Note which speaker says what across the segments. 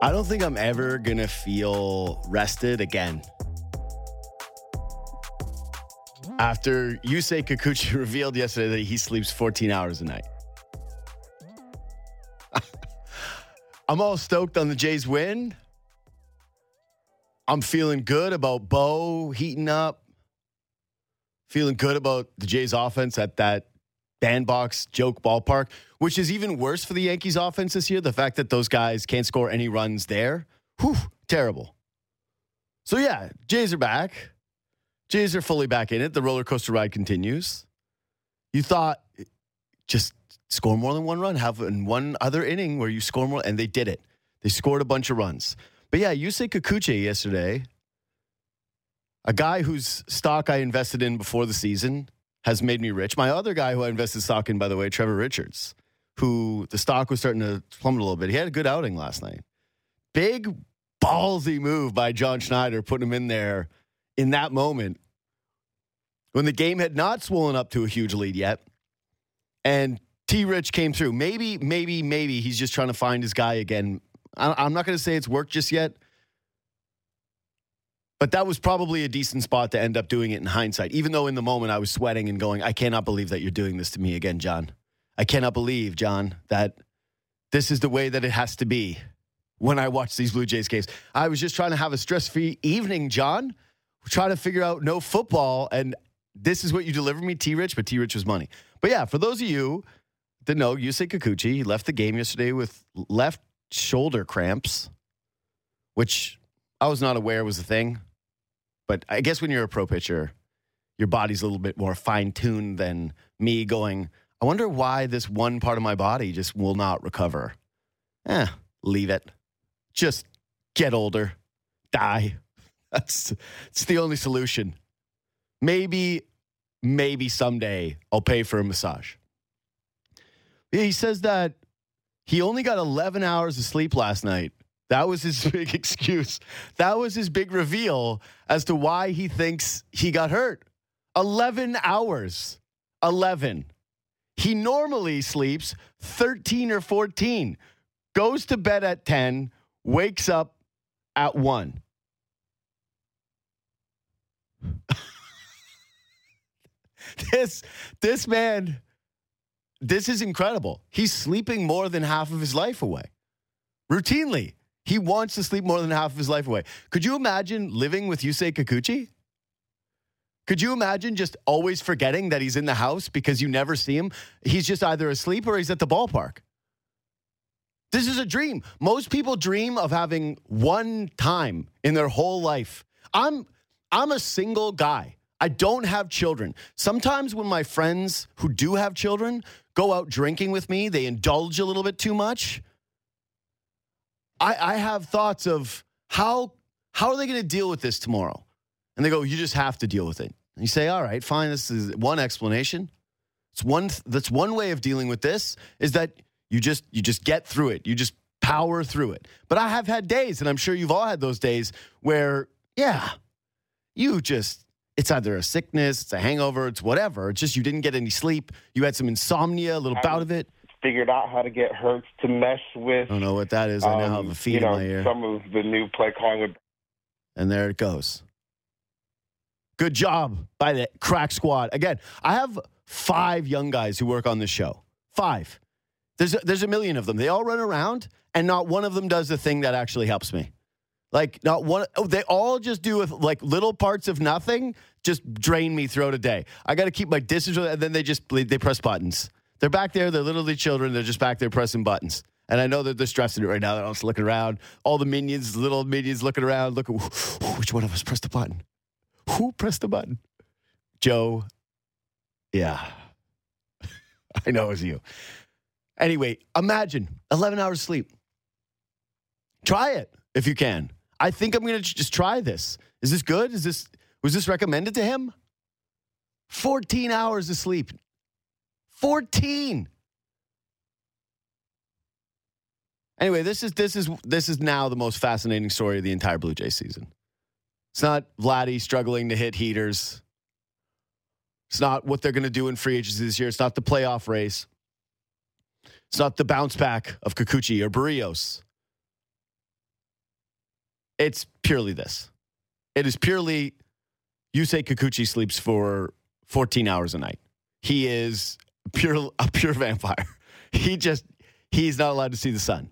Speaker 1: I don't think I'm ever going to feel rested again. After Yusei Kikuchi revealed yesterday that he sleeps 14 hours a night. I'm all stoked on the Jays win. I'm feeling good about Bo heating up. Feeling good about the Jays offense at that bandbox joke ballpark, which is even worse for the Yankees offense this year. The fact that those guys can't score any runs there. Whew, terrible. So yeah, Jays are back. Jays are fully back in it. The roller coaster ride continues. You thought just score more than one run, have in one other inning where you score more, and they did it. They scored a bunch of runs. But yeah, Yusei Kikuchi yesterday, a guy whose stock I invested in before the season, has made me rich. My other guy who I invested stock in, by the way, Trevor Richards, who the stock was starting to plummet a little bit. He had a good outing last night. Big, ballsy move by John Schneider, putting him in there in that moment when the game had not swollen up to a huge lead yet. And T-Rich came through. Maybe he's just trying to find his guy again. I'm not going to say it's worked just yet, but that was probably a decent spot to end up doing it in hindsight, even though in the moment I was sweating and going, I cannot believe that you're doing this to me again, John. I cannot believe, John, that this is the way that it has to be when I watch these Blue Jays games. I was just trying to have a stress-free evening, John. We're trying to figure out no football, and this is what you delivered me, T-Rich, but T-Rich was money. But yeah, for those of you that know, Yusei Kikuchi, he left the game yesterday with left shoulder cramps, which I was not aware was a thing. But I guess when you're a pro pitcher, your body's a little bit more fine-tuned than me going, I wonder why this one part of my body just will not recover. Leave it. Just get older. Die. It's the only solution. Maybe someday I'll pay for a massage. He says that he only got 11 hours of sleep last night. That was his big excuse. That was his big reveal as to why he thinks he got hurt. 11 hours. 11. He normally sleeps 13 or 14. Goes to bed at 10, wakes up at 1. This man, this is incredible. He's sleeping more than half of his life away. Routinely. He wants to sleep more than half of his life away. Could you imagine living with Yusei Kikuchi? Could you imagine just always forgetting that he's in the house because you never see him? He's just either asleep or he's at the ballpark. This is a dream. Most people dream of having one time in their whole life. I'm a single guy. I don't have children. Sometimes when my friends who do have children go out drinking with me, they indulge a little bit too much. I have thoughts of how are they going to deal with this tomorrow? And they go, you just have to deal with it. And you say, all right, fine. This is one explanation. That's one way of dealing with this is that you just get through it. You just power through it. But I have had days, and I'm sure you've all had those days where, it's either a sickness, it's a hangover, it's whatever. It's just you didn't get any sleep. You had some insomnia, a little bout of it.
Speaker 2: Figured out how to get Hertz to mesh with.
Speaker 1: I don't know what that is. I now have a feed in my ear.
Speaker 2: Some of the new play calling.
Speaker 1: And there it goes. Good job by the crack squad. Again, I have 5 young guys who work on this show. 5. There's a million of them. They all run around, and not one of them does the thing that actually helps me. Like, not one. Oh, they all just do with like little parts of nothing, just drain me throughout a day. I got to keep my distance, and then they press buttons. They're back there. They're literally children. They're just back there pressing buttons. And I know that they're stressing it right now. They're also looking around. All the minions, little minions looking around. Look at which one of us pressed the button. Who pressed the button? Joe. Yeah. I know it was you. Anyway, imagine 11 hours sleep. Try it if you can. I think I'm going to just try this. Is this good? Was this recommended to him? 14 hours of sleep. 14. Anyway, this is now the most fascinating story of the entire Blue Jays season. It's not Vladdy struggling to hit heaters. It's not what they're going to do in free agency this year. It's not the playoff race. It's not the bounce back of Kikuchi or Barrios. It's purely this. It is purely Yusei Kikuchi sleeps for 14 hours a night. He is a pure vampire. He's not allowed to see the sun.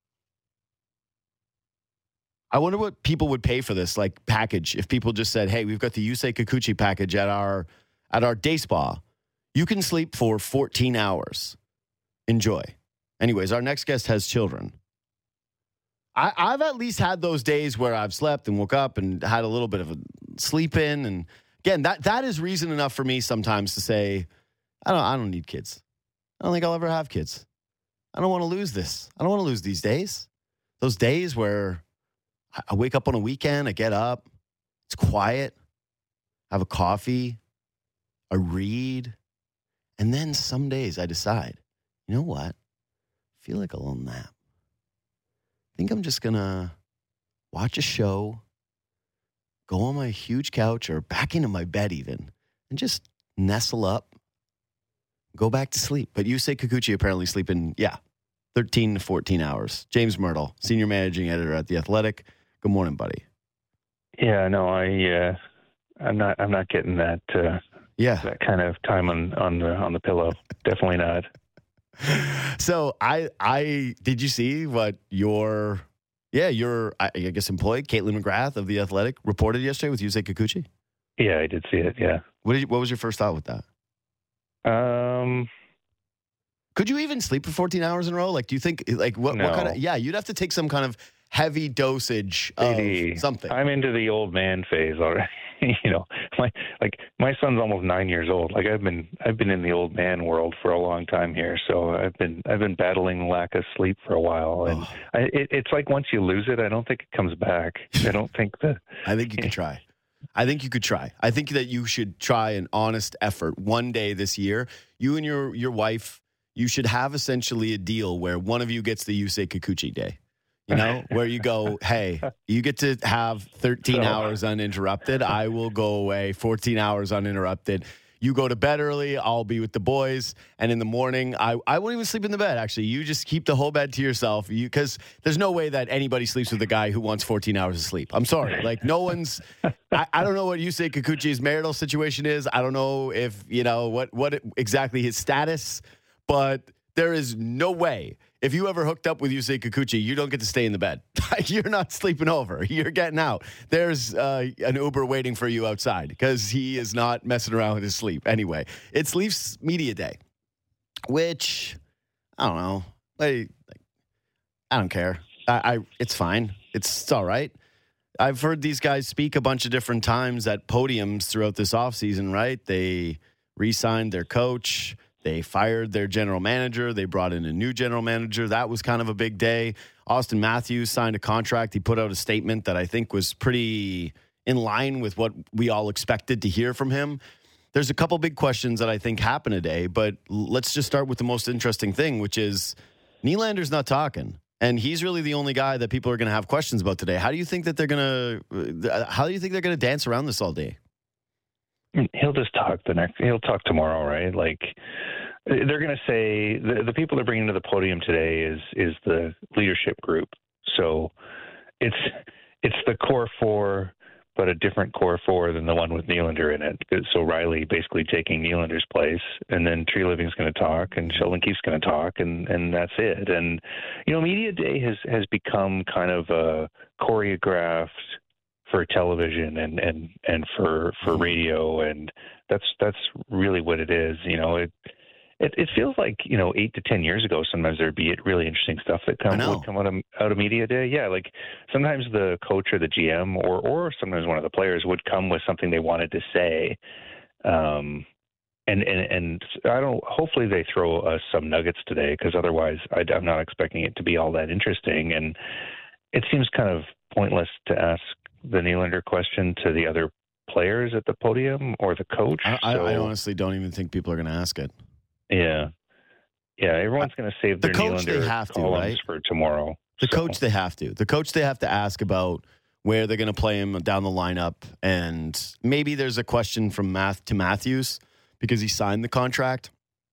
Speaker 1: I wonder what people would pay for this, like, package. If people just said, hey, we've got the Yusei Kikuchi package at our day spa. You can sleep for 14 hours. Enjoy. Anyways, our next guest has children. I've at least had those days where I've slept and woke up and had a little bit of a sleep in. And again, that is reason enough for me sometimes to say, I don't need kids. I don't think I'll ever have kids. I don't want to lose this. I don't want to lose these days. Those days where I wake up on a weekend, I get up, it's quiet, I have a coffee, I read, and then some days I decide, you know what? I feel like a little nap. I think I'm just going to watch a show, go on my huge couch or back into my bed even, and just nestle up, go back to sleep. But Yusei Kikuchi apparently sleeping, 13 to 14 hours. James Myrtle, senior managing editor at The Athletic. Good morning, buddy.
Speaker 3: Yeah, no, I'm not getting that. That kind of time on the pillow. Definitely not.
Speaker 1: So I did you see what your I guess employee Caitlin McGrath of The Athletic reported yesterday with Yusei Kikuchi?
Speaker 3: Yeah, I did see it. Yeah.
Speaker 1: What was your first thought with that? Could you even sleep for 14 hours in a row? Like, do you think what kind of? Yeah, you'd have to take some kind of heavy dosage of something.
Speaker 3: I'm into the old man phase already. My son's almost 9 years old. Like I've been in the old man world for a long time here. So I've been battling lack of sleep for a while, and it's like once you lose it, I don't think it comes back. I don't think that.
Speaker 1: I think you could try. I think you could try. I think that you should try an honest effort one day this year. You and your wife, you should have essentially a deal where one of you gets the Yusei Kikuchi day. You know, where you go, hey, you get to have 13 hours uninterrupted. I will go away 14 hours uninterrupted. You go to bed early. I'll be with the boys. And in the morning, I won't even sleep in the bed, actually. You just keep the whole bed to yourself because there's no way that anybody sleeps with a guy who wants 14 hours of sleep. I'm sorry. Like, no one's – I don't know what Yusei Kikuchi's marital situation is. I don't know if, what exactly his status, but there is no way – if you ever hooked up with Yusei Kikuchi, you don't get to stay in the bed. You're not sleeping over. You're getting out. There's an Uber waiting for you outside because he is not messing around with his sleep. Anyway, it's Leafs Media Day, which, I don't know. I don't care. It's fine. It's all right. I've heard these guys speak a bunch of different times at podiums throughout this offseason, right? They re-signed their coach. They fired their general manager. They brought in a new general manager. That was kind of a big day. Auston Matthews signed a contract. He put out a statement that I think was pretty in line with what we all expected to hear from him. There's a couple big questions that I think happen today, but let's just start with the most interesting thing, which is Nylander's not talking. And he's really the only guy that people are going to have questions about today. How do you think they're going to dance around this all day?
Speaker 3: He'll just talk he'll talk tomorrow, right? Like they're going to say the people they're bringing to the podium today is the leadership group. So it's the core four, but a different core four than the one with Nylander in it. So Riley basically taking Nylander's place, and then Tree Living's going to talk, and Sheldon Keefe's going to talk, and that's it. And Media Day has become kind of a choreographed for television and for radio, and that's really what it is. It feels like 8 to 10 years ago. Sometimes there'd be really interesting stuff that would come out of Media Day. Yeah, like sometimes the coach or the GM or sometimes one of the players would come with something they wanted to say, and I don't. Hopefully they throw us some nuggets today, because otherwise I'm not expecting it to be all that interesting. And it seems kind of pointless to ask the Nylander question to the other players at the podium or the coach.
Speaker 1: I honestly don't even think people are going to ask it.
Speaker 3: Yeah. Everyone's going to save their Nylander columns for tomorrow.
Speaker 1: The coach they have to. The coach they have to ask about where they're going to play him down the lineup, and maybe there's a question from to Matthews because he signed the contract.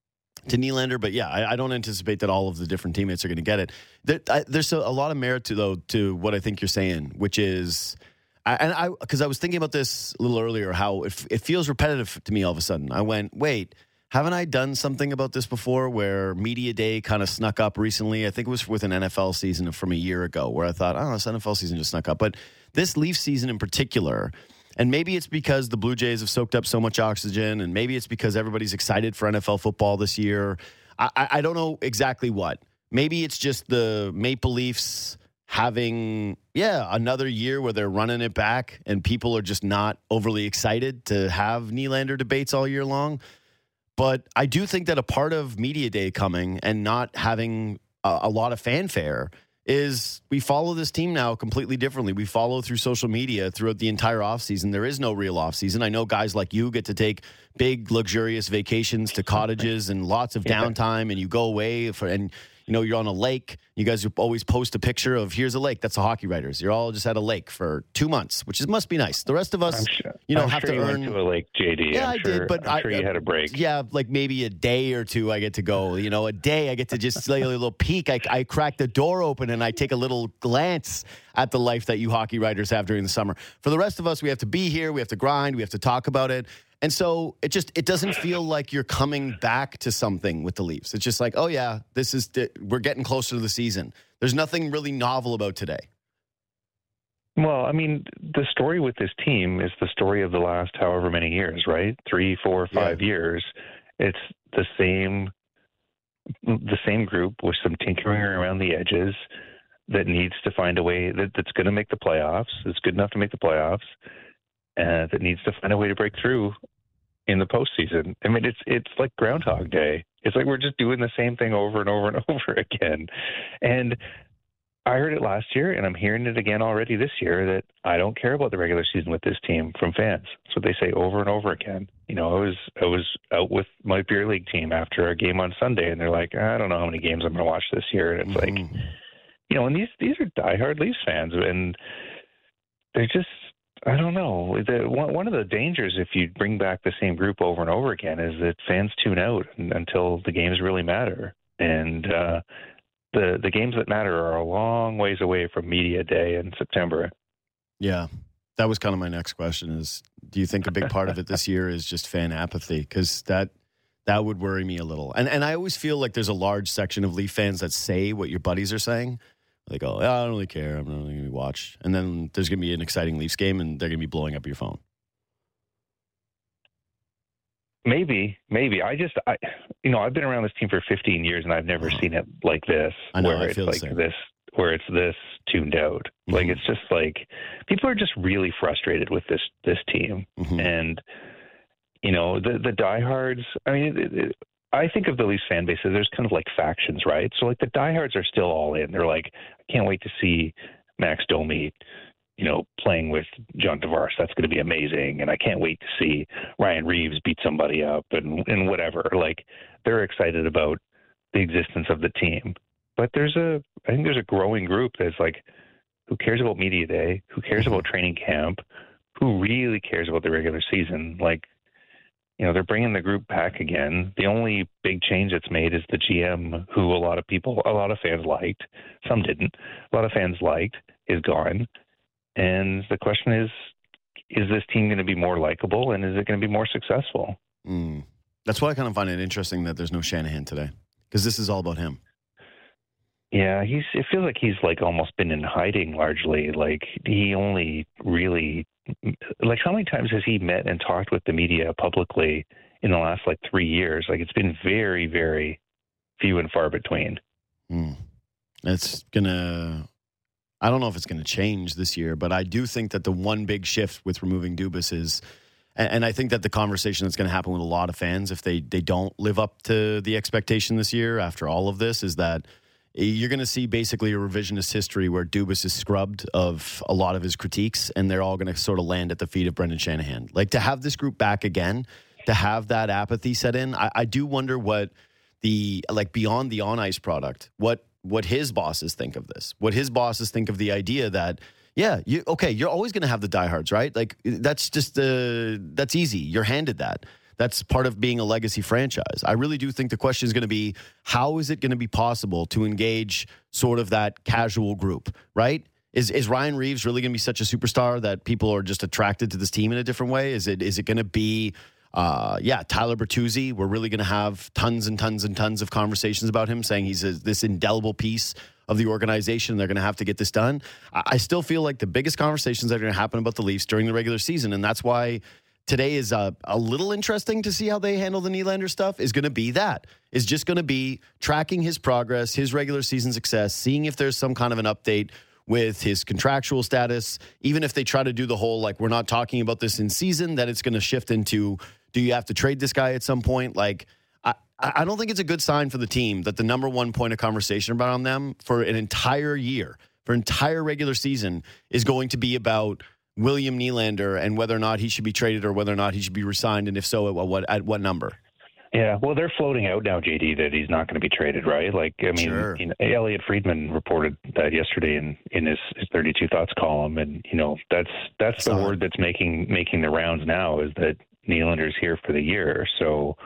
Speaker 1: to Nylander. But yeah, I don't anticipate that all of the different teammates are going to get it. There's a lot of merit to what I think you're saying, which is, because I was thinking about this a little earlier, how it feels repetitive to me all of a sudden. I went, wait, haven't I done something about this before where Media Day kind of snuck up recently? I think it was with an NFL season from a year ago where I thought, oh, this NFL season just snuck up. But this Leaf season in particular, and maybe it's because the Blue Jays have soaked up so much oxygen, and maybe it's because everybody's excited for NFL football this year. I don't know exactly what. Maybe it's just the Maple Leafs having, another year where they're running it back and people are just not overly excited to have Nylander debates all year long. But I do think that a part of Media Day coming and not having a lot of fanfare is we follow this team now completely differently. We follow through social media throughout the entire offseason. There is no real offseason. I know guys like you get to take big, luxurious vacations to cottages and lots of downtime, and you go away and you're on a lake. You guys always post a picture of, here's a lake. That's the Hockey Writers. You're all just at a lake for 2 months, which must be nice. The rest of us, have to earn.
Speaker 3: Went to a lake, JD.
Speaker 1: Yeah, I did, but
Speaker 3: I'm sure you had a break.
Speaker 1: Yeah, like maybe a day or two I get to go. A day I get to just like a little peek. I crack the door open and I take a little glance at the life that you Hockey Writers have during the summer. For the rest of us, we have to be here. We have to grind. We have to talk about it. And so it doesn't feel like you're coming back to something with the Leafs. It's just like, oh yeah, we're getting closer to the season. There's nothing really novel about today.
Speaker 3: Well, I mean, the story with this team is the story of the last however many years, right? 3, 4, 5 years. It's the same group with some tinkering around the edges that needs to find a way that's going to make the playoffs. It's good enough to make the playoffs. That needs to find a way to break through in the postseason. I mean, it's like Groundhog Day. It's like we're just doing the same thing over and over and over again. And I heard it last year, and I'm hearing it again already this year, that I don't care about the regular season with this team from fans. That's what they say over and over again. I was out with my beer league team after a game on Sunday, and they're like, I don't know how many games I'm going to watch this year. And it's like, and these are diehard Leafs fans, and they're just, I don't know. One of the dangers if you bring back the same group over and over again is that fans tune out until the games really matter. And the games that matter are a long ways away from Media Day in September.
Speaker 1: Yeah, that was kind of my next question is, do you think a big part of it this year is just fan apathy? Because that would worry me a little. And I always feel like there's a large section of Leaf fans that say what your buddies are saying. They go, I don't really care. I'm not really going to watch. And then there's going to be an exciting Leafs game, and they're going to be blowing up your phone.
Speaker 3: Maybe. I've been around this team for 15 years, and I've never seen it like this.
Speaker 1: I know.
Speaker 3: Where
Speaker 1: I
Speaker 3: it's
Speaker 1: feel
Speaker 3: like
Speaker 1: the same.
Speaker 3: this, where it's this tuned out.
Speaker 1: Mm-hmm.
Speaker 3: Like it's just like people are just really frustrated with this team, and the diehards. I mean. I think of the Leafs fan base as there's kind of like factions, right? So like the diehards are still all in. They're like, I can't wait to see Max Domi, playing with John Tavares. That's going to be amazing. And I can't wait to see Ryan Reeves beat somebody up and whatever. Like they're excited about the existence of the team. But I think there's a growing group that's like, who cares about Media Day? Who cares about training camp? Who really cares about the regular season? Like, they're bringing the group back again. The only big change that's made is the GM, who a lot of fans liked. Some didn't. A lot of fans liked, is gone. And the question is this team going to be more likable, and is it going to be more successful?
Speaker 1: That's why I kind of find it interesting that there's no Shanahan today, because this is all about him.
Speaker 3: Yeah, it feels like he's like almost been in hiding largely. Like he only really, like how many times has he met and talked with the media publicly in the last 3 years? Like it's been very, very few and far between.
Speaker 1: It's I don't know if it's going to change this year, but I do think that the one big shift with removing Dubas is, and I think that the conversation that's going to happen with a lot of fans if they don't live up to the expectation this year after all of this is that you're going to see basically a revisionist history where Dubas is scrubbed of a lot of his critiques, and they're all going to sort of land at the feet of Brendan Shanahan. Like, to have this group back again, to have that apathy set in, I do wonder what beyond the on-ice product, what his bosses think of this, what his bosses think of the idea that, you're always going to have the diehards, right? Like, that's just, that's easy. You're handed that. That's part of being a legacy franchise. I really do think the question is going to be, how is it going to be possible to engage sort of that casual group, right? Is Ryan Reeves really going to be such a superstar that people are just attracted to this team in a different way? Is it going to be, Tyler Bertuzzi? We're really going to have tons and tons and tons of conversations about him, saying he's this indelible piece of the organization. They're going to have to get this done. I still feel like the biggest conversations that are going to happen about the Leafs during the regular season, and that's why today is a little interesting to see how they handle the Nylander stuff, is going to be just going to be tracking his progress, his regular season success, seeing if there's some kind of an update with his contractual status. Even if they try to do the whole, like, we're not talking about this in season, that it's going to shift into, do you have to trade this guy at some point? Like, I don't think it's a good sign for the team that the number one point of conversation about them for an entire year, for entire regular season, is going to be about William Nylander and whether or not he should be traded or whether or not he should be resigned, and if so, at what number?
Speaker 3: Yeah, well, they're floating out now, JD, that he's not going to be traded, right? Like, I mean,
Speaker 1: Sure.
Speaker 3: Elliot Friedman reported that yesterday in his 32 Thoughts column, and that's the word that's making the rounds now, is that Nylander's here for the year. So,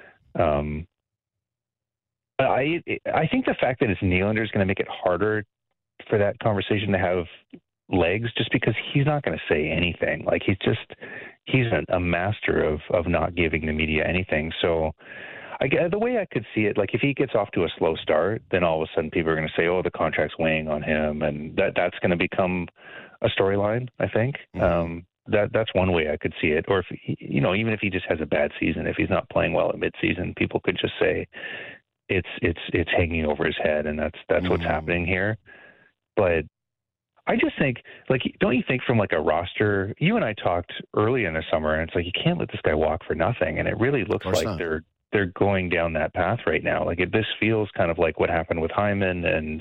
Speaker 3: I think the fact that it's Nylander is going to make it harder for that conversation to have legs, just because he's not going to say anything. Like, he's a master of not giving the media anything. So the way I could see it, like, if he gets off to a slow start, then all of a sudden people are going to say, oh, the contract's weighing on him, and that's going to become a storyline, I think.
Speaker 1: Mm-hmm.
Speaker 3: That's one way I could see it. Or if even if he just has a bad season, if he's not playing well at midseason, people could just say it's hanging over his head, and that's what's happening here. But I just think, like, don't you think from, like, a roster, you and I talked early in the summer, and it's like, you can't let this guy walk for nothing. And it really looks like they're going down that path right now. Like, this feels kind of like what happened with Hyman, and,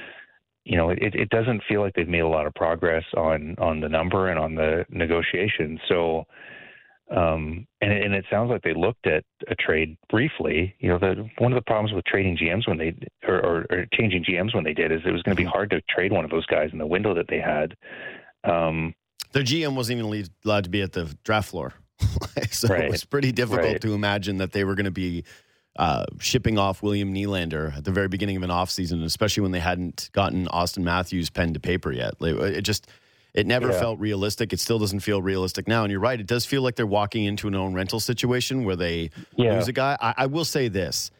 Speaker 3: it doesn't feel like they've made a lot of progress on the number and on the negotiations. So, and it sounds like they looked at a trade briefly. One of the problems with trading GMs when they or changing GMs when they did is it was going to be hard to trade one of those guys in the window that they had.
Speaker 1: Their GM wasn't even allowed to be at the draft floor, so right. It was pretty difficult to imagine that they were going to be shipping off William Nylander at the very beginning of an offseason, especially when they hadn't gotten Austin Matthews pen to paper yet. It never felt realistic. It still doesn't feel realistic now. And you're right. It does feel like they're walking into an own rental situation where they lose a guy. I will say this.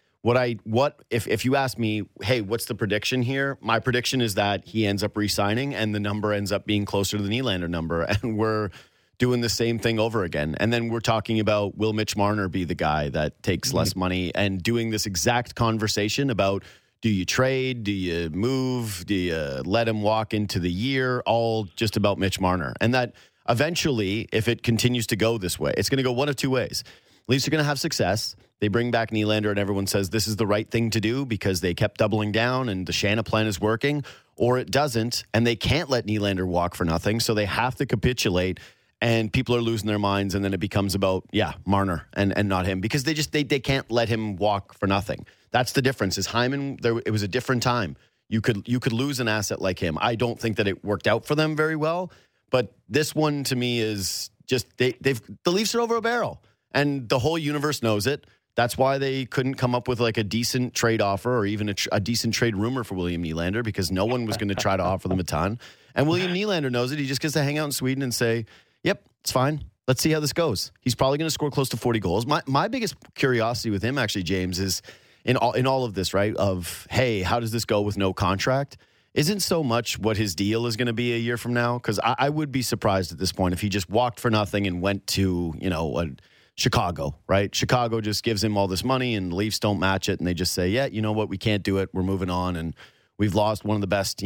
Speaker 1: If you ask me, hey, what's the prediction here? My prediction is that he ends up re-signing and the number ends up being closer to the Nylander number. And we're doing the same thing over again. And then we're talking about, will Mitch Marner be the guy that takes less money, and doing this exact conversation about, do you trade? Do you move? Do you let him walk into the year? All just about Mitch Marner. And that eventually, if it continues to go this way, it's going to go one of two ways. Leafs are going to have success. They bring back Nylander and everyone says this is the right thing to do because they kept doubling down and the Shanna plan is working. Or it doesn't, and they can't let Nylander walk for nothing, so they have to capitulate, and people are losing their minds, and then it becomes about, Marner and not him, because they can't let him walk for nothing. That's the difference. Is Hyman, it was a different time. You could lose an asset like him. I don't think that it worked out for them very well, but this one to me is just the Leafs are over a barrel, and the whole universe knows it. That's why they couldn't come up with like a decent trade offer or even a decent trade rumor for William Nylander, because no one was going to try to offer them a ton. And William Nylander knows it. He just gets to hang out in Sweden and say, yep, it's fine. Let's see how this goes. He's probably going to score close to 40 goals. My biggest curiosity with him, actually, James, is in all of this, right, of, hey, how does this go with no contract? Isn't so much what his deal is going to be a year from now, because I would be surprised at this point if he just walked for nothing and went to, Chicago, right? Chicago just gives him all this money and the Leafs don't match it, and they just say, yeah, you know what, we can't do it. We're moving on, and we've lost one of the best,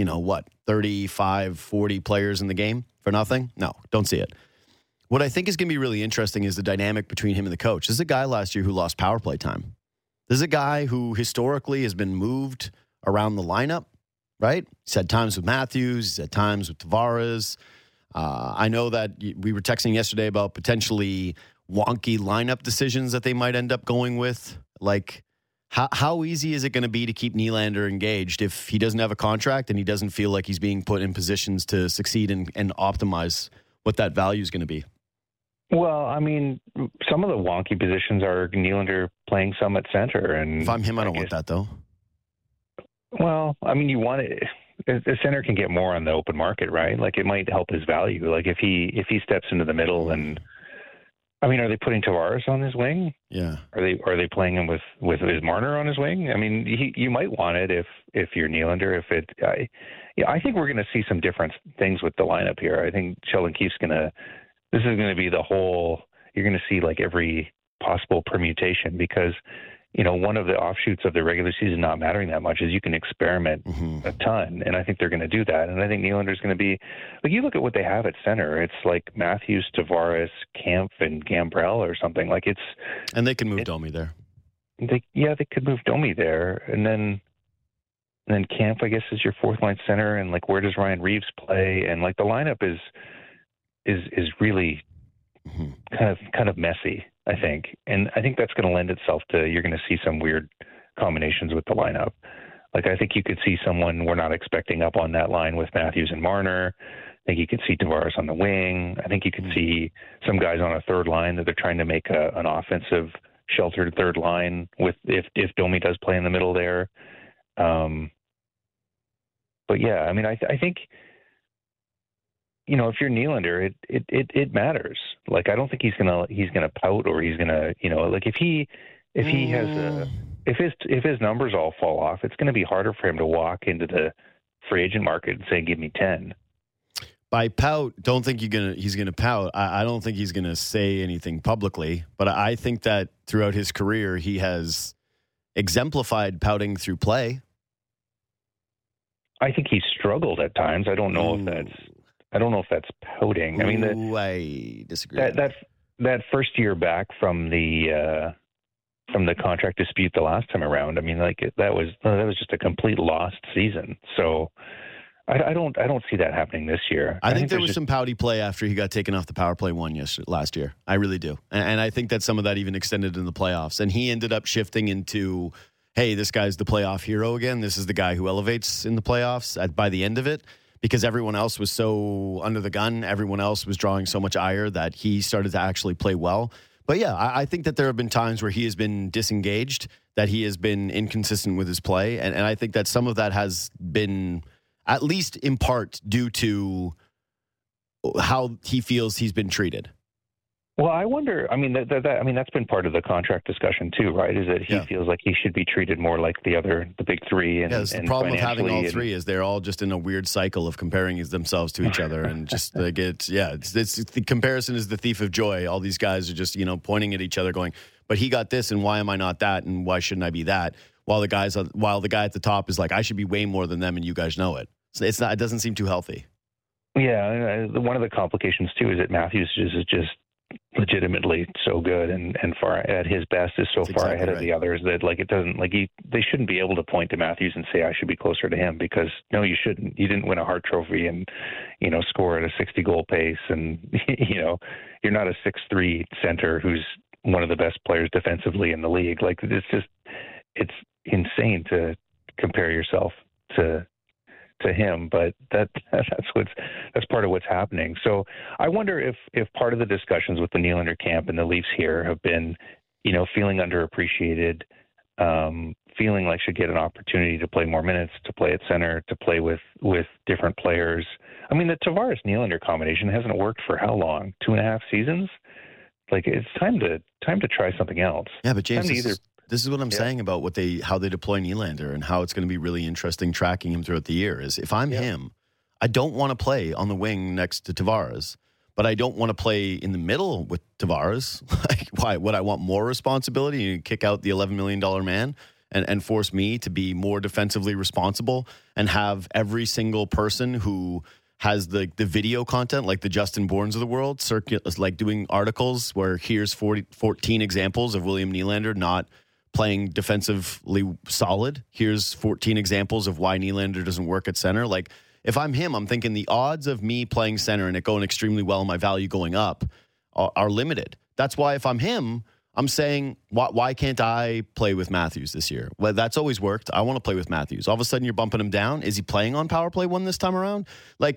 Speaker 1: 35, 40 players in the game for nothing? No, don't see it. What I think is going to be really interesting is the dynamic between him and the coach. This is a guy last year who lost power play time. This is a guy who historically has been moved around the lineup, right? He's had times with Matthews. He's had times with Tavares. I know that we were texting yesterday about potentially wonky lineup decisions that they might end up going with. Like, how easy is it going to be to keep Nylander engaged if he doesn't have a contract and he doesn't feel like he's being put in positions to succeed and optimize what that value is going to be?
Speaker 3: Well, I mean, some of the wonky positions are Nylander playing some at center, and
Speaker 1: If I'm him, I don't want that though.
Speaker 3: Well, I mean, you want it. The center can get more on the open market, right? Like it might help his value. Like if he steps into the middle, and I mean, are they putting Tavares on his wing?
Speaker 1: Yeah.
Speaker 3: Are they playing him with his Marner on his wing? I mean, you might want it if you're Nylander. I think we're going to see some different things with the lineup here. I think Sheldon Keefe's this is going to be the whole. You're going to see like every possible permutation because. One of the offshoots of the regular season not mattering that much is you can experiment a ton, and I think they're going to do that. And I think Nylander's going to be like you look at what they have at center. It's like Matthews, Tavares, Kampf, and Gambrell or something. Like
Speaker 1: and they can move Domi there.
Speaker 3: They could move Domi there, and then Kampf, I guess, is your fourth line center. And like, where does Ryan Reeves play? And like the lineup is really kind of messy. I think. And I think that's going to lend itself to you're going to see some weird combinations with the lineup. Like I think you could see someone we're not expecting up on that line with Matthews and Marner. I think you could see Tavares on the wing. I think you could see some guys on a third line that they're trying to make an offensive sheltered third line with if Domi does play in the middle there. But yeah, I mean, I think. If you're Nylander, it matters. Like I don't think he's gonna pout or he's gonna like if his numbers all fall off, it's gonna be harder for him to walk into the free agent market and say, "Give me 10."
Speaker 1: By pout, don't think he's gonna pout. I don't think he's gonna say anything publicly, but I think that throughout his career he has exemplified pouting through play.
Speaker 3: I think he's struggled at times. I don't know if that's pouting. I mean,
Speaker 1: I disagree.
Speaker 3: That first year back from the contract dispute the last time around. I mean, like that was just a complete lost season. So I don't see that happening this year.
Speaker 1: I think there was some pouty play after he got taken off the power play last year. I really do, and I think that some of that even extended in the playoffs. And he ended up shifting into, hey, this guy's the playoff hero again. This is the guy who elevates in the playoffs by the end of it. Because everyone else was so under the gun, everyone else was drawing so much ire that he started to actually play well. But yeah, I think that there have been times where he has been disengaged, that he has been inconsistent with his play. And I think that some of that has been, at least in part, due to how he feels he's been treated.
Speaker 3: Well, I wonder. I mean, that's been part of the contract discussion too, right? Is that he feels like he should be treated more like the big three. And
Speaker 1: the problem with having all three is they're all just in a weird cycle of comparing themselves to each other, and just like it's the comparison is the thief of joy. All these guys are just pointing at each other, going, "But he got this, and why am I not that? And why shouldn't I be that?" While the guy at the top is like, "I should be way more than them, and you guys know it." So it's not. It doesn't seem too healthy.
Speaker 3: Yeah, one of the complications too is that Matthews is just legitimately so good and far at his best is so far ahead of the others that like it doesn't like they shouldn't be able to point to Matthews and say I should be closer to him, because no, you shouldn't. You didn't win a Hart Trophy and score at a 60 goal pace, and you're not a 6'3" center who's one of the best players defensively in the league. Like it's insane to compare yourself to him, but that's part of what's happening. So I wonder if part of the discussions with the Nylander camp and the Leafs here have been, feeling underappreciated, feeling like should get an opportunity to play more minutes, to play at center, to play with different players. I mean, the Tavares Nylander combination hasn't worked for how long? 2.5 seasons? Like it's time to try something else.
Speaker 1: Yeah, but James, this is what I'm saying about how they deploy Nylander and how it's going to be really interesting tracking him throughout the year. Is if I'm him, I don't want to play on the wing next to Tavares, but I don't want to play in the middle with Tavares. Like, why? Would I want more responsibility and kick out the $11 million man and force me to be more defensively responsible and have every single person who has the video content, like the Justin Bournes of the world, like doing articles where here's 14 examples of William Nylander not playing defensively solid. Here's 14 examples of why Nylander doesn't work at center. Like, if I'm him, I'm thinking the odds of me playing center and it going extremely well and my value going up are limited. That's why if I'm him, I'm saying, why can't I play with Matthews this year? Well, that's always worked. I want to play with Matthews. All of a sudden, you're bumping him down. Is he playing on power play 1 this time around? Like,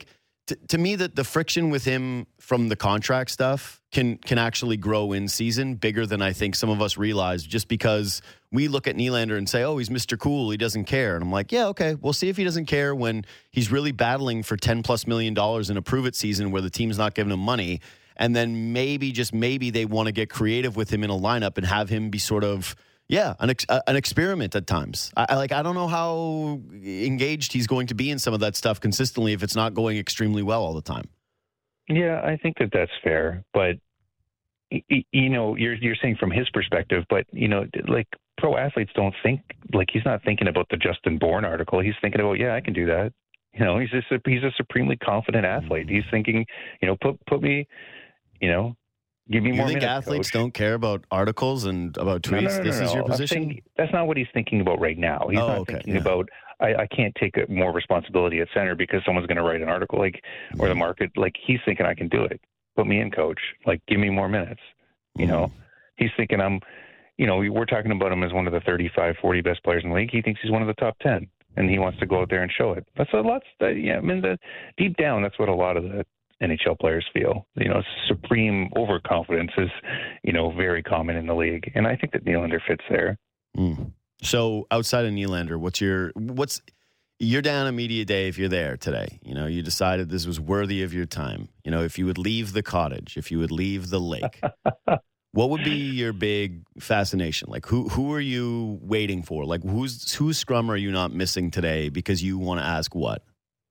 Speaker 1: to me, that the friction with him from the contract stuff can actually grow in season bigger than I think some of us realize, just because we look at Nylander and say, oh, he's Mr. Cool, he doesn't care. And I'm like, yeah, okay, we'll see if he doesn't care when he's really battling for $10+ million in a prove-it season where the team's not giving him money. And then maybe, just maybe, they want to get creative with him in a lineup and have him be sort of, an experiment at times. I don't know how engaged he's going to be in some of that stuff consistently if it's not going extremely well all the time.
Speaker 3: Yeah, I think that's fair. But, you're saying from his perspective, but, like pro athletes don't think, like he's not thinking about the Justin Bourne article. He's thinking about, I can do that. He's a supremely confident athlete. He's thinking, put me, give me more minutes. You think
Speaker 1: athletes don't care about articles and about tweets?
Speaker 3: No,
Speaker 1: this is your position?
Speaker 3: That's not what he's thinking about right now. He's not thinking about, I can't take more responsibility at center because someone's going to write an article, or the market. Like, he's thinking, I can do it. Put me in, coach. Like, give me more minutes. He's thinking we're talking about him as one of the 35, 40 best players in the league. He thinks he's one of the top 10, and he wants to go out there and show it. Deep down, that's what a lot of the NHL players feel. Supreme overconfidence is, very common in the league. And I think that Nylander fits there.
Speaker 1: So outside of Nylander, you're down a media day if you're there today. You decided this was worthy of your time. If you would leave the cottage, if you would leave the lake, what would be your big fascination? Like, who are you waiting for? Like, whose scrum are you not missing today because you want to ask what?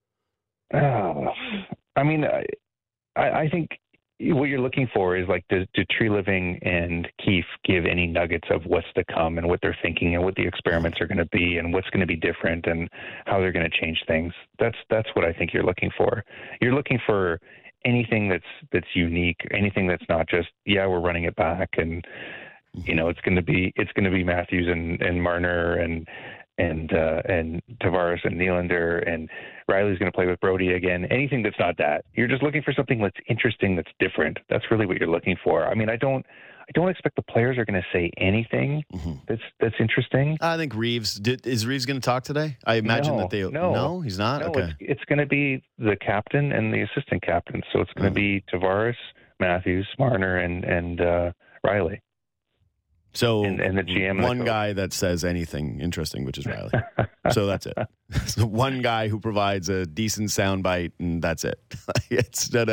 Speaker 3: I think what you're looking for is, like, do Tree Living and Keefe give any nuggets of what's to come and what they're thinking and what the experiments are going to be and what's going to be different and how they're going to change things. That's what I think you're looking for. You're looking for anything that's unique, anything that's not just, we're running it back and it's going to be Matthews and Marner and Tavares and Nylander and Riley's going to play with Brody again. Anything that's not that. You're just looking for something that's interesting, that's different. That's really what you're looking for. I don't expect the players are going to say anything that's interesting.
Speaker 1: I think is Reeves going to talk today? I imagine that No, he's not?
Speaker 3: No,
Speaker 1: okay.
Speaker 3: It's going to be the captain and the assistant captain. So it's going to be Tavares, Matthews, Marner, and Riley.
Speaker 1: So
Speaker 3: and the GM,
Speaker 1: one guy that says anything interesting, which is Riley. So that's it. So one guy who provides a decent soundbite, and that's it. It's not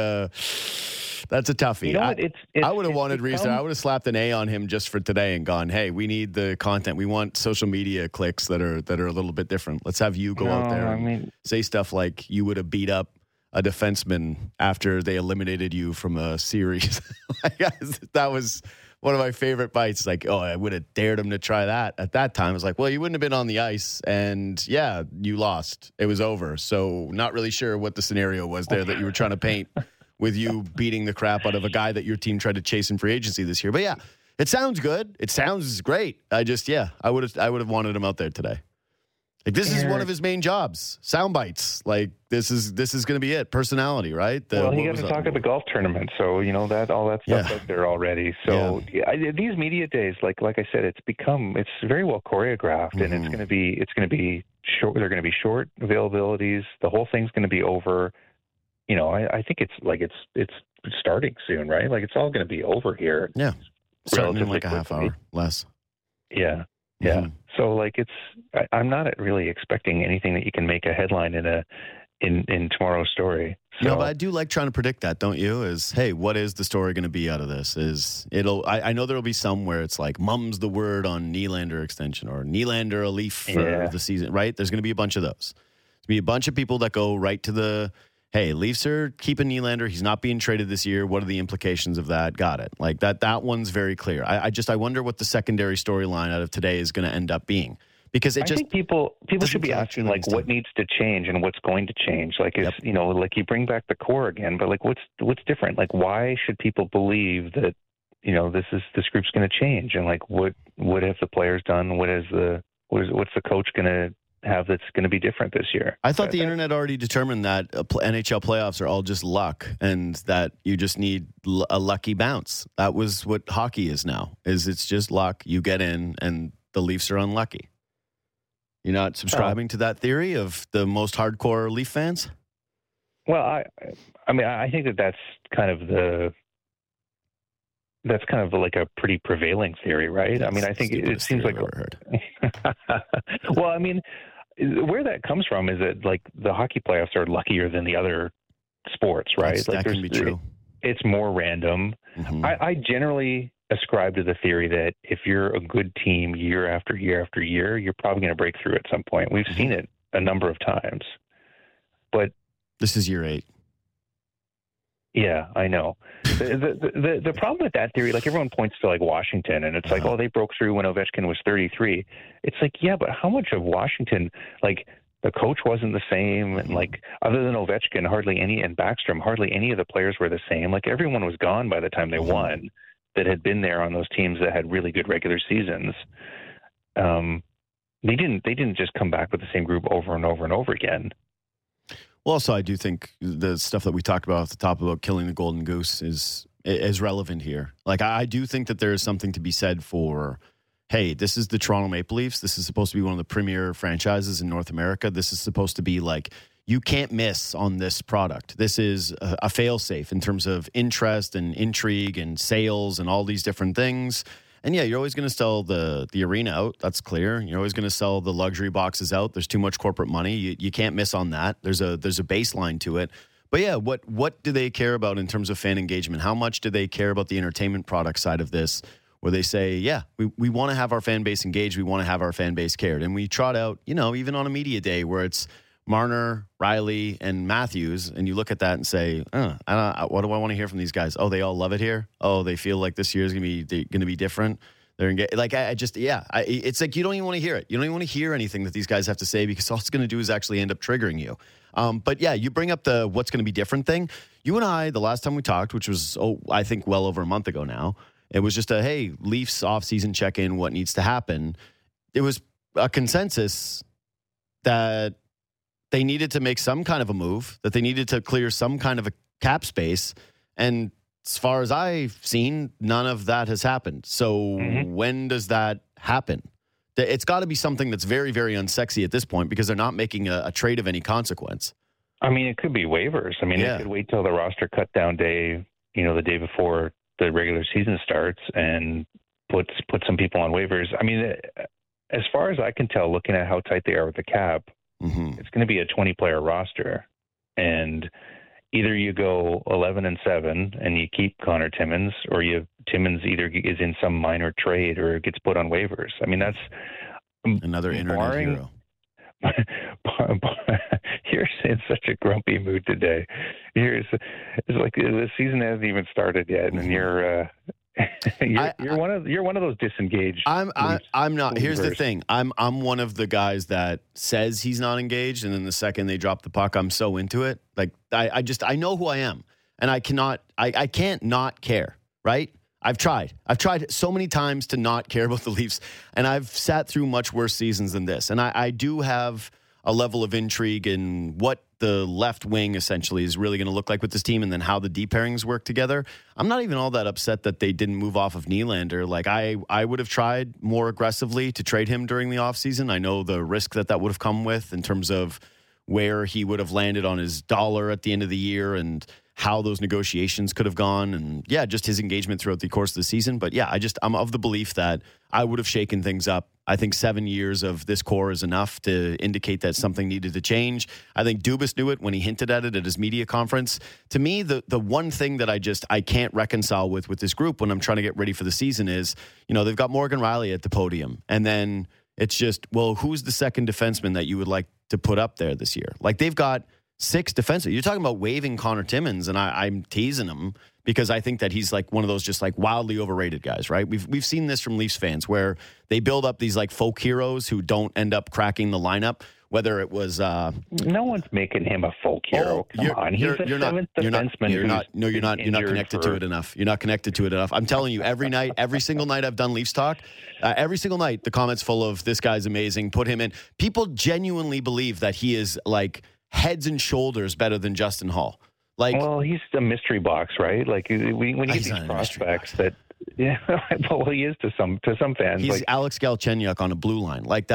Speaker 1: that's a toughie. I would have wanted Reese. I would have slapped an A on him just for today and gone, hey, we need the content. We want social media clicks that are a little bit different. Let's have you go out there and say stuff like you would have beat up a defenseman after they eliminated you from a series. That was one of my favorite bites. Like, I would have dared him to try that. At that time, I was like, well, you wouldn't have been on the ice, and you lost. It was over. So not really sure what the scenario was there that you were trying to paint with you beating the crap out of a guy that your team tried to chase in free agency this year. But it sounds good. It sounds great. I would have wanted him out there today. Like, this is one of his main jobs. Sound bites. Like, this is going to be it. Personality, right?
Speaker 3: He got to talk at the golf tournament, so that all that stuff's out there already. So these media days, like I said, it's very well choreographed, and it's going to be short. They're going to be short availabilities. The whole thing's going to be over. I think it's starting soon, right? Like, it's all going to be over here.
Speaker 1: Yeah, starting in like a half hour less.
Speaker 3: Yeah. Yeah. Mm-hmm. So I'm not really expecting anything that you can make a headline in tomorrow's story. So.
Speaker 1: No, but I do like trying to predict that, don't you? Hey, what is the story going to be out of this? I know there'll be some where it's like, mum's the word on Nylander extension or Nylander a Leaf for the season, right? There's going to be a bunch of those. There's going to be a bunch of people that go right to the, hey, Leafs are keeping Nylander. He's not being traded this year. What are the implications of that? Got it. Like that one's very clear. I wonder what the secondary storyline out of today is going to end up being. Because I think
Speaker 3: people should be asking, like, what needs to change and what's going to change. Like, it's, like, you bring back the core again, but, like, what's different? Like, why should people believe that, this group's going to change? And, like, what have the players done? What's the coach going to have that's going to be different this year?
Speaker 1: I thought the internet already determined that NHL playoffs are all just luck and that you just need a lucky bounce. That was what hockey is now, it's just luck. You get in and the Leafs are unlucky. You're not subscribing to that theory of the most hardcore Leaf fans?
Speaker 3: Well, I mean, I think that's kind of like a pretty prevailing theory, right?
Speaker 1: That's
Speaker 3: I mean, I think it seems like. Well, I mean, where that comes from is that like the hockey playoffs are luckier than the other sports, right?
Speaker 1: That can be true.
Speaker 3: It's more random.
Speaker 1: Mm-hmm.
Speaker 3: I generally ascribe to the theory that if you're a good team year after year after year, you're probably going to break through at some point. We've seen it a number of times, but
Speaker 1: this is year 8.
Speaker 3: Yeah, I know. The problem with that theory, like everyone points to like Washington, and it's like, oh, they broke through when Ovechkin was 33. It's like, yeah, but how much of Washington, like the coach wasn't the same, and like other than Ovechkin, and Backstrom, hardly any of the players were the same. Like everyone was gone by the time they won that had been there on those teams that had really good regular seasons. They didn't just come back with the same group over and over and over again.
Speaker 1: Well, also, I do think the stuff that we talked about at the top about killing the golden goose is relevant here. Like, I do think that there is something to be said for, hey, this is the Toronto Maple Leafs. This is supposed to be one of the premier franchises in North America. This is supposed to be like, you can't miss on this product. This is a fail-safe in terms of interest and intrigue and sales and all these different things. And yeah, you're always going to sell the arena out. That's clear. You're always going to sell the luxury boxes out. There's too much corporate money. You can't miss on that. There's a baseline to it. But yeah, what do they care about in terms of fan engagement? How much do they care about the entertainment product side of this? Where they say, yeah, we want to have our fan base engaged. We want to have our fan base cared. And we trot out, even on a media day where it's Marner, Riley, and Matthews, and you look at that and say, what do I want to hear from these guys? Oh, they all love it here. Oh, they feel like this year is going to be different. They're like, it's like you don't even want to hear it. You don't even want to hear anything that these guys have to say because all it's going to do is actually end up triggering you. But yeah, you bring up the what's going to be different thing. You and I, the last time we talked, which was I think well over a month ago now, it was just hey, Leafs offseason check-in, what needs to happen. It was a consensus that they needed to make some kind of a move, that they needed to clear some kind of a cap space. And as far as I've seen, none of that has happened. So when does that happen? It's got to be something that's very, very unsexy at this point because they're not making a trade of any consequence.
Speaker 3: I mean, it could be waivers. I mean, They could wait till the roster cut down day, the day before the regular season starts and put some people on waivers. I mean, as far as I can tell, looking at how tight they are with the cap, it's going to be a 20-player roster, and either you go 11-7 and you keep Connor Timmins, or Timmins either is in some minor trade or gets put on waivers. I mean, that's
Speaker 1: another internet hero.
Speaker 3: You're in such a grumpy mood today. It's like the season hasn't even started yet, and you're one of those disengaged.
Speaker 1: I'm not. Here's the thing. I'm one of the guys that says he's not engaged, and then the second they drop the puck, I'm so into it. Like I know who I am, and I can't not care. Right? I've tried so many times to not care about the Leafs, and I've sat through much worse seasons than this. And I do have a level of intrigue in what the left wing essentially is really going to look like with this team, and then how the deep pairings work together. I'm not even all that upset that they didn't move off of Nylander. Like I would have tried more aggressively to trade him during the offseason. I know the risk that would have come with in terms of where he would have landed on his dollar at the end of the year and how those negotiations could have gone, and just his engagement throughout the course of the season. But yeah, I'm of the belief that I would have shaken things up. I think 7 years of this core is enough to indicate that something needed to change. I think Dubas knew it when he hinted at it at his media conference. To me, the one thing that I can't reconcile with this group when I'm trying to get ready for the season is, they've got Morgan Rielly at the podium, and then it's just, well, who's the second defenseman that you would like to put up there this year? Like, they've got 6 defensemen. You're talking about waiving Connor Timmins, and I'm teasing him because I think that he's like one of those just like wildly overrated guys, right? We've seen this from Leafs fans where they build up these like folk heroes who don't end up cracking the lineup. Whether it was
Speaker 3: no one's making him a folk hero. Come on, he's a seventh defenseman.
Speaker 1: You're not connected to it enough. You're not connected to it enough. I'm telling you, every single night I've done Leafs talk, every single night the comments full of this guy's amazing. Put him in. People genuinely believe that he is like heads and shoulders better than Justin Hall. Like,
Speaker 3: well, he's a mystery box, right? Like when you get these prospects that Yeah, well, he is to some fans.
Speaker 1: He's
Speaker 3: like,
Speaker 1: Alex Galchenyuk on a blue line. Like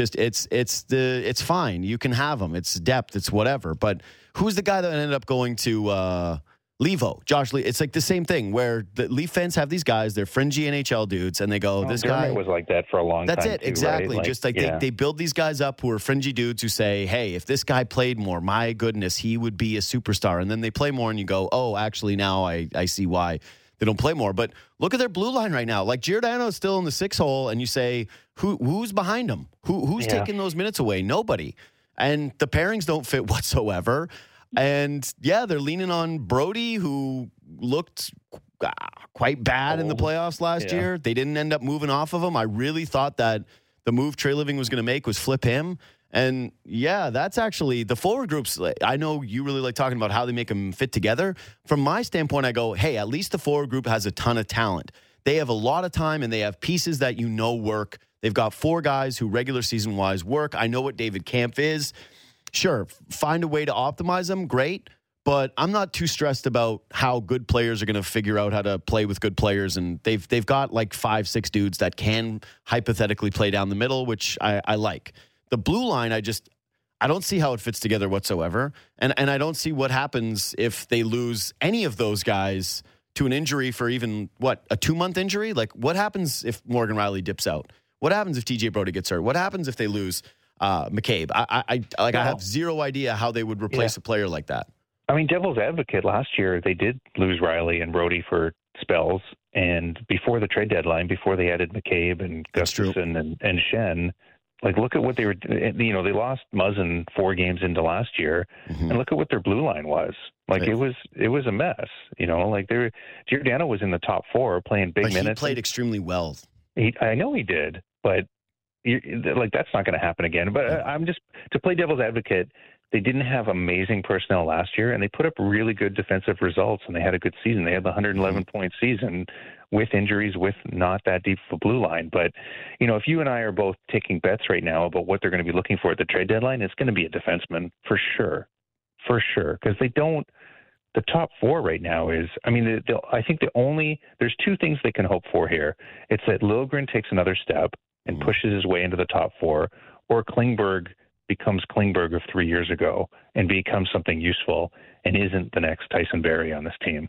Speaker 1: it's fine. You can have him. It's depth. It's whatever. But who's the guy that ended up going to Levo? Josh Lee. It's like the same thing where the Leaf fans have these guys. They're fringy NHL dudes, and they go, "This guy
Speaker 3: was like that for a long time."
Speaker 1: That's it,
Speaker 3: too,
Speaker 1: exactly.
Speaker 3: Right? Like,
Speaker 1: just like
Speaker 3: yeah.
Speaker 1: they build these guys up who are fringy dudes who say, "Hey, if this guy played more, my goodness, he would be a superstar." And then they play more, and you go, "Oh, actually, now I see why they don't play more." But look at their blue line right now. Like Giordano's still in the 6 hole, and you say, who's behind him? Who's taking those minutes away? Nobody. And the pairings don't fit whatsoever. And yeah, they're leaning on Brody, who looked quite bad in the playoffs last year. They didn't end up moving off of him. I really thought that the move Trey Living was going to make was flip him. And yeah, that's actually the forward groups. I know you really like talking about how they make them fit together. From my standpoint, I go, hey, at least the forward group has a ton of talent. They have a lot of time and they have pieces that work. They've got 4 guys who regular season wise work. I know what David Kampf is. Sure, find a way to optimize them. Great. But I'm not too stressed about how good players are going to figure out how to play with good players. And they've got like 5-6 dudes that can hypothetically play down the middle, which I like. The blue line, I don't see how it fits together whatsoever. And I don't see what happens if they lose any of those guys to an injury for even, a 2-month injury? Like, what happens if Morgan Rielly dips out? What happens if TJ Brody gets hurt? What happens if they lose McCabe? I have zero idea how they would replace a player like that.
Speaker 3: I mean, devil's advocate, last year they did lose Rielly and Brody for spells. And before the trade deadline, before they added McCabe and Gustafson and Shen, like, look at what they were, they lost Muzzin 4 games into last year, and look at what their blue line was. Like, it was a mess, like Giordano was in the top 4 playing big minutes.
Speaker 1: He played extremely well.
Speaker 3: I know he did, but that's not going to happen again. But I'm just, to play devil's advocate, they didn't have amazing personnel last year, and they put up really good defensive results, and they had a good season. They had the 111-point season with injuries, with not that deep of a blue line. But, if you and I are both taking bets right now about what they're going to be looking for at the trade deadline, it's going to be a defenseman for sure. For sure. Because the top 4 right now is, I think there's 2 things they can hope for here. It's that Liljegren takes another step and pushes his way into the top 4, or Klingberg becomes Klingberg of 3 years ago and becomes something useful and isn't the next Tyson Barrie on this team.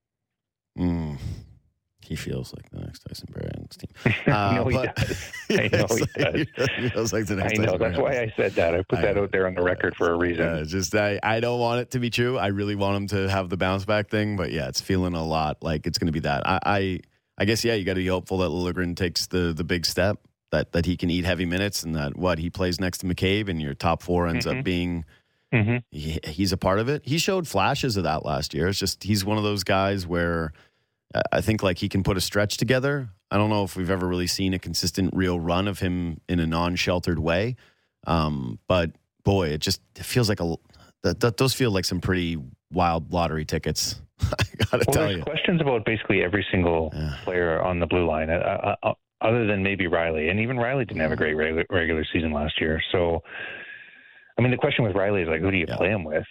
Speaker 1: He feels like the next Tyson Barrie on this team.
Speaker 3: I know he does.
Speaker 1: He feels like the next
Speaker 3: I know.
Speaker 1: Tyson
Speaker 3: That's why I said that. I put that out there on the record for a reason.
Speaker 1: I don't want it to be true. I really want him to have the bounce back thing, but yeah, it's feeling a lot like it's going to be that. I guess, you got to be hopeful that Liljegren takes the big step. That he can eat heavy minutes and that he plays next to McCabe and your top 4 ends up being he's a part of it. He showed flashes of that last year. It's just he's one of those guys where I think like he can put a stretch together. I don't know if we've ever really seen a consistent real run of him in a non-sheltered way. But boy, it feels like those feel like some pretty wild lottery tickets. I gotta tell you.
Speaker 3: There's questions about basically every single player on the blue line. Other than maybe Rielly. And even Rielly didn't have a great regular season last year. So, the question with Rielly is, like, who do you play him with?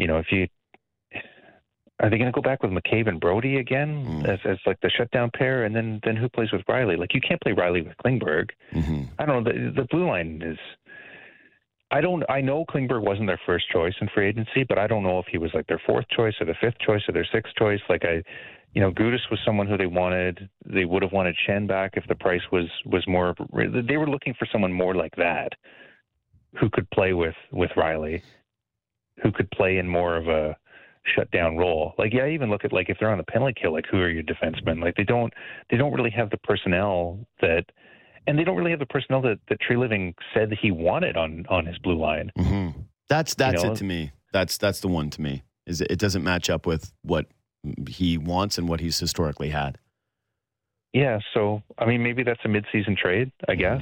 Speaker 3: Are they going to go back with McCabe and Brody again as like the shutdown pair? And then who plays with Rielly? Like, you can't play Rielly with Klingberg. I don't know. The blue line is... I know Klingberg wasn't their first choice in free agency, but I don't know if he was like their 4th choice or their 5th choice or their 6th choice. Like, Gudas was someone who they wanted. They would have wanted Shen back if the price was more. They were looking for someone more like that, who could play with Rielly, who could play in more of a shutdown role. Like, I even look at, like, if they're on the penalty kill, like, who are your defensemen? Like, they don't really have the personnel that, and they don't really have the personnel that Tree Living said he wanted on his blue line.
Speaker 1: That's it to me. That's the one to me. Is it doesn't match up with what he wants and what he's historically had.
Speaker 3: Yeah, so maybe that's a mid-season trade, I guess.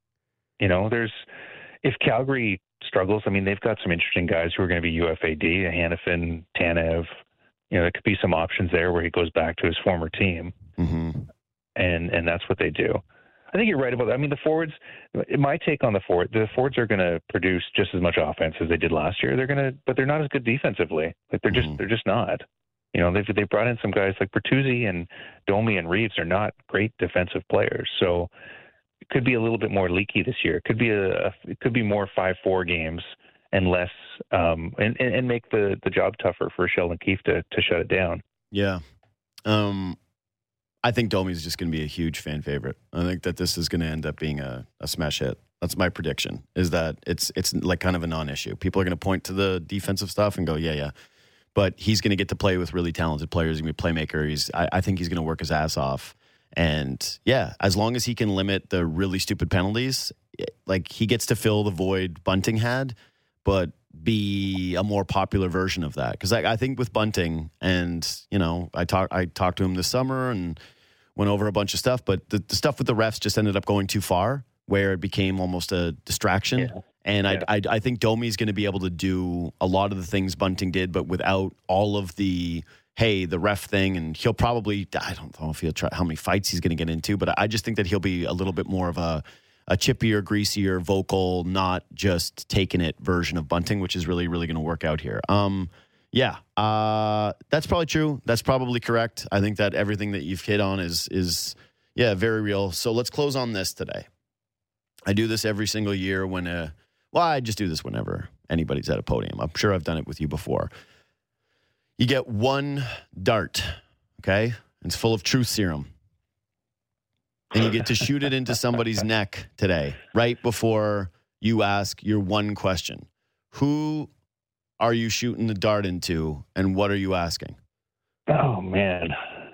Speaker 3: If Calgary struggles, they've got some interesting guys who are going to be UFAD, Hanifin, Tanev. There could be some options there where he goes back to his former team, and that's what they do. I think you're right about that. The forwards. My take on the forwards are going to produce just as much offense as they did last year. But they're not as good defensively. Like, they're just not. They brought in some guys like Bertuzzi and Domi and Reeves are not great defensive players. So it could be a little bit more leaky this year. It could be more 5-4 games and less and make the job tougher for Sheldon Keefe to shut it down.
Speaker 1: Yeah. I think Domi's just going to be a huge fan favorite. I think that this is going to end up being a smash hit. That's my prediction, is that it's like kind of a non-issue. People are going to point to the defensive stuff and go, yeah. But he's going to get to play with really talented players. He's going to be a playmaker. I think he's going to work his ass off. And, yeah, as long as he can limit the really stupid penalties, like he gets to fill the void Bunting had, but be a more popular version of that. Because I think with Bunting, and, I talked to him this summer and went over a bunch of stuff, but the stuff with the refs just ended up going too far, where it became almost a distraction. Yeah. And yeah. I think Domi's going to be able to do a lot of the things Bunting did, but without all of the ref thing. And he'll probably, I don't know if he'll try how many fights he's going to get into, but I just think that he'll be a little bit more of a chippier, greasier, vocal, not just taking it version of Bunting, which is really, really going to work out here. That's probably true. That's probably correct. I think that everything that you've hit on is very real. So let's close on this today. I do this every single year I just do this whenever anybody's at a podium. I'm sure I've done it with you before. You get one dart, okay? It's full of truth serum. And you get to shoot it into somebody's neck today, right before you ask your one question. Who are you shooting the dart into, and what are you asking?
Speaker 3: Oh, man.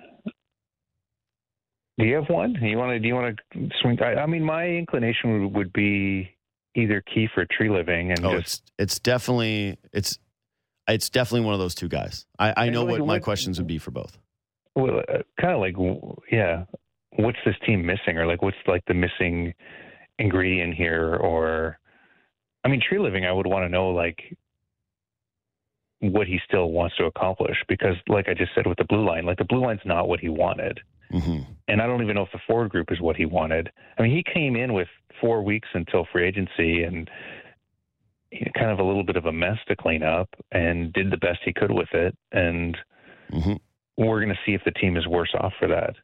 Speaker 3: Do you have one? Do you want to swing? I mean, my inclination would be either Keefe or Tree Living, and
Speaker 1: it's definitely one of those two guys. I know what my questions would be for both.
Speaker 3: Well, kind of like, what's this team missing, or like what's like the missing ingredient here? Or, I mean, Tree Living, I would want to know like what he still wants to accomplish, because like I just said with the blue line, like the blue line's not what he wanted. Mm-hmm. And I don't even know if the forward group is what he wanted. I mean, he came in with 4 weeks until free agency and kind of a little bit of a mess to clean up, and did the best he could with it. And we're going to see if the team is worse off for that.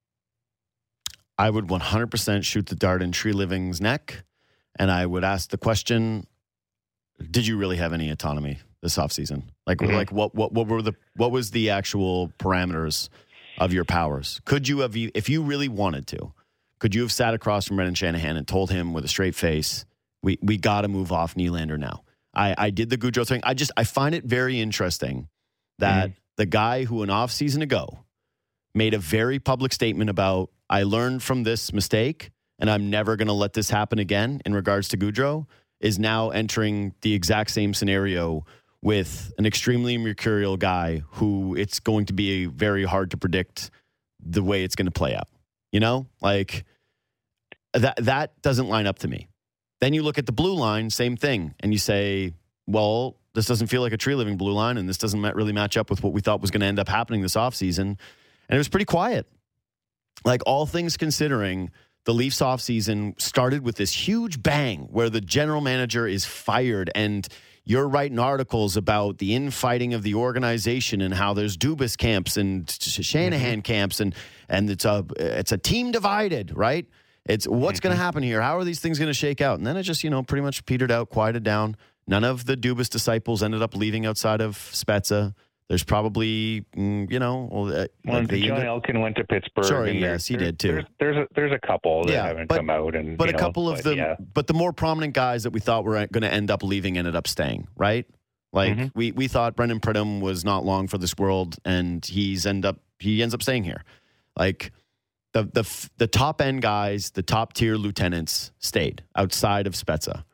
Speaker 1: I would 100% shoot the dart in Tree Living's neck, and I would ask the question, did you really have any autonomy this offseason? Like what was the actual parameters of your powers? Could you have, if you really wanted to, could you have sat across from Brendan Shanahan and told him with a straight face, we got to move off Nylander now? I did the Gaudreau thing. I find it very interesting that the guy who an offseason ago made a very public statement about, I learned from this mistake and I'm never going to let this happen again in regards to Gaudreau, is now entering the exact same scenario with an extremely mercurial guy who it's going to be very hard to predict the way it's going to play out. Like that doesn't line up to me. Then you look at the blue line, same thing, and you say, well, this doesn't feel like a Tree Living blue line, and this doesn't really match up with what we thought was going to end up happening this offseason. And it was pretty quiet. Like, all things considering, the Leafs offseason started with this huge bang where the general manager is fired, and you're writing articles about the infighting of the organization and how there's Dubas camps and Shanahan camps, and it's a team divided, right? It's what's going to happen here? How are these things going to shake out? And then it just, pretty much petered out, quieted down. None of the Dubas disciples ended up leaving outside of Spezza. There's probably,
Speaker 3: John Elkin went to Pittsburgh.
Speaker 1: Sure, yes, he did too.
Speaker 3: There's a couple that haven't come out,
Speaker 1: but a couple of them. But the more prominent guys that we thought were going to end up leaving ended up staying, right? Like we thought Brendan Pridham was not long for this world, and he ends up staying here. Like the top end guys, the top tier lieutenants stayed outside of Spezza.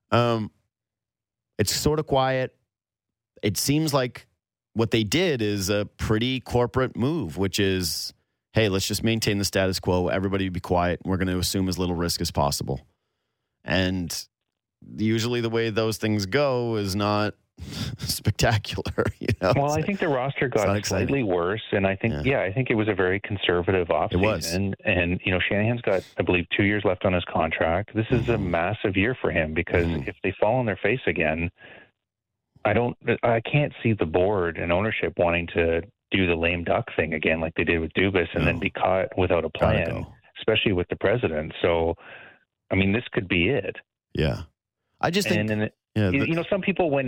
Speaker 1: It's sort of quiet. It seems like what they did is a pretty corporate move, which is, hey, let's just maintain the status quo. Everybody be quiet. We're going to assume as little risk as possible. And usually the way those things go is not spectacular.
Speaker 3: Well, I think the roster got slightly worse, and I think, I think it was a very conservative offseason. It was. And Shanahan's got, I believe, 2 years left on his contract. This is a massive year for him, because if they fall on their face again, I can't see the board and ownership wanting to do the lame duck thing again, like they did with Dubas, and then be caught without a plan, especially with the president. So, I mean, this could be it.
Speaker 1: Yeah, I just think,
Speaker 3: some people when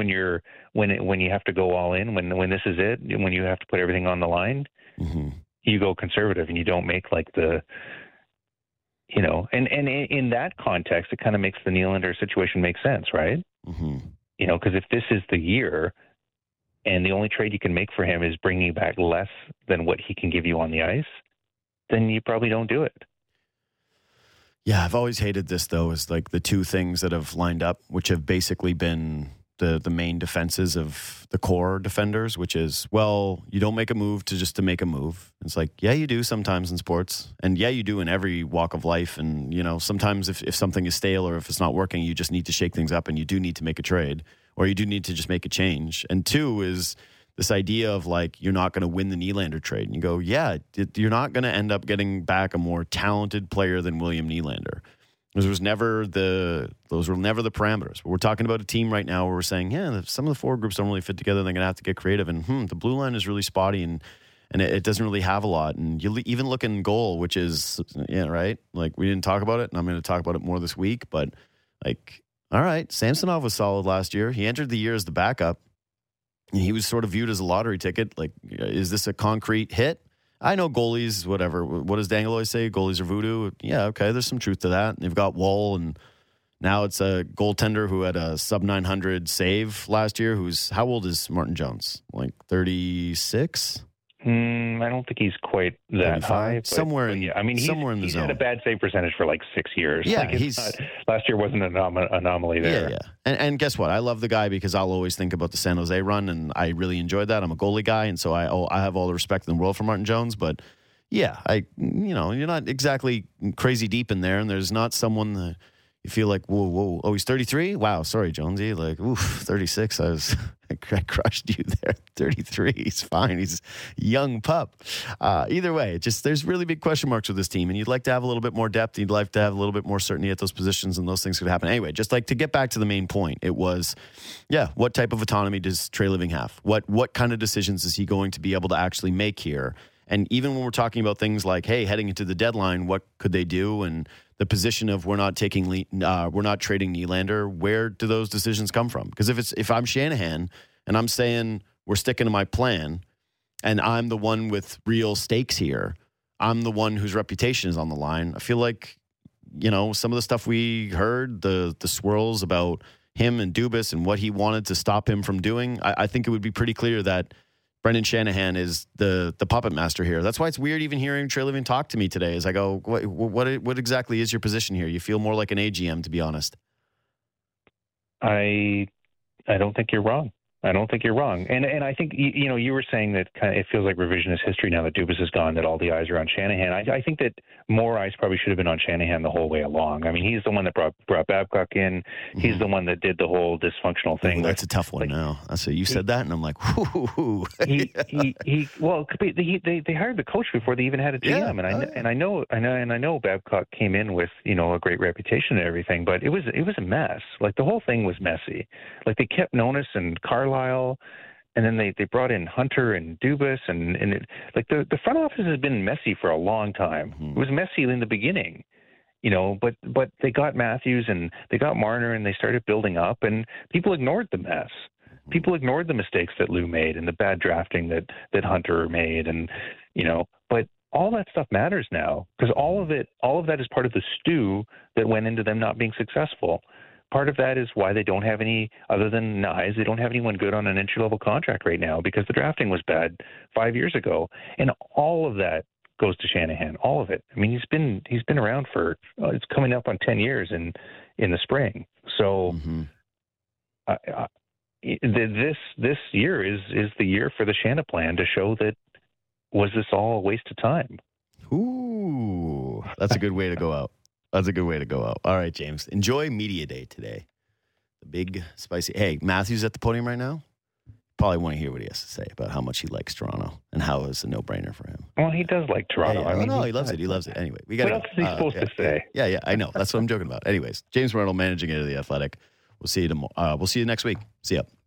Speaker 3: you have to go all in, when this is it, when you have to put everything on the line, you go conservative and you don't make like the. And in that context, it kind of makes the Nylander situation make sense, right?
Speaker 1: Mm-hmm.
Speaker 3: Because if this is the year and the only trade you can make for him is bringing back less than what he can give you on the ice, then you probably don't do it.
Speaker 1: Yeah, I've always hated this, though, is like the two things that have lined up, which have basically been the main defenses of the core defenders, which is, well, you don't make a move to make a move. It's like, yeah, you do sometimes in sports. And yeah, you do in every walk of life. And, sometimes if something is stale or if it's not working, you just need to shake things up and you do need to make a trade or you do need to just make a change. And two is this idea of like, you're not going to win the Nylander trade. And you go, yeah, you're not going to end up getting back a more talented player than William Nylander. Those were never the parameters. But we're talking about a team right now where we're saying, yeah, some of the forward groups don't really fit together. They're going to have to get creative. And the blue line is really spotty and it doesn't really have a lot. And you even look in goal, which is, right? Like we didn't talk about it, and I'm going to talk about it more this week. But like, all right, Samsonov was solid last year. He entered the year as the backup. And he was sort of viewed as a lottery ticket. Like, is this a concrete hit? I know goalies, whatever. What does Dangle always say? Goalies are voodoo. Yeah, okay, there's some truth to that. They've got Wall, and now it's a goaltender who had a sub-900 save last year. How old is Martin Jones? Like 36?
Speaker 3: I don't think he's quite that 35? High.
Speaker 1: Somewhere in the
Speaker 3: he's
Speaker 1: zone.
Speaker 3: Had a bad save percentage for like 6 years.
Speaker 1: Yeah,
Speaker 3: last year wasn't an anomaly there.
Speaker 1: Yeah. And guess what? I love the guy because I'll always think about the San Jose run, and I really enjoyed that. I'm a goalie guy, and so I have all the respect in the world for Martin Jones. But yeah, you're not exactly crazy deep in there, and there's not someone that you feel like, whoa. Oh, he's 33? Wow, sorry, Jonesy. Like, 36. I crushed you there. 33. He's fine. He's a young pup. Either way, there's really big question marks with this team, and you'd like to have a little bit more depth. You'd like to have a little bit more certainty at those positions, and those things could happen. Anyway, just like to get back to the main point, it was, what type of autonomy does Trey Living have? What kind of decisions is he going to be able to actually make here? And even when we're talking about things like, hey, heading into the deadline, what could they do? And the position of we're not trading Nylander, where do those decisions come from? Because if I'm Shanahan and I'm saying we're sticking to my plan and I'm the one with real stakes here, I'm the one whose reputation is on the line. I feel like, some of the stuff we heard, the swirls about him and Dubas and what he wanted to stop him from doing, I think it would be pretty clear that Brendan Shanahan is the puppet master here. That's why it's weird even hearing Trey Living talk to me today as I go, what exactly is your position here? You feel more like an AGM, to be honest.
Speaker 3: I don't think you're wrong. And I think, you were saying that kind of, it feels like revisionist history now that Dubas is gone, that all the eyes are on Shanahan. I think that more eyes probably should have been on Shanahan the whole way along. I mean, he's the one that brought Babcock in. He's the one that did the whole dysfunctional thing.
Speaker 1: That's a tough one now. So you said that, and I'm like, whoo.
Speaker 3: They hired the coach before they even had a GM, and I know Babcock came in with a great reputation and everything, but it was a mess. Like the whole thing was messy. Like they kept Nonis and Carlisle, and then they brought in Hunter and Dubas, and the front office has been messy for a long time. It was messy in the beginning, but they got Matthews and they got Marner and they started building up, and people ignored the mess. People ignored the mistakes that Lou made and the bad drafting that Hunter made, and but all that stuff matters now because all of that is part of the stew that went into them not being successful. Part of that is why they don't have any, other than Nyes, they don't have anyone good on an entry-level contract right now because the drafting was bad 5 years ago. And all of that goes to Shanahan, all of it. I mean, he's been around for, it's coming up on 10 years in the spring. So this year is the year for the Shanahan plan to show that, was this all a waste of time?
Speaker 1: Ooh, that's a good way to go out. All right, James. Enjoy Media Day today. The big, spicy... Hey, Matthew's at the podium right now. Probably want to hear what he has to say about how much he likes Toronto and how it's a no-brainer for him.
Speaker 3: Well, he does like Toronto.
Speaker 1: Yeah. He loves it. He loves it. Anyway, we got.
Speaker 3: What else is he supposed to say?
Speaker 1: Yeah, I know. That's what I'm joking about. Anyways, James Reynolds, managing editor of The Athletic. We'll see you tomorrow. We'll see you next week. See ya.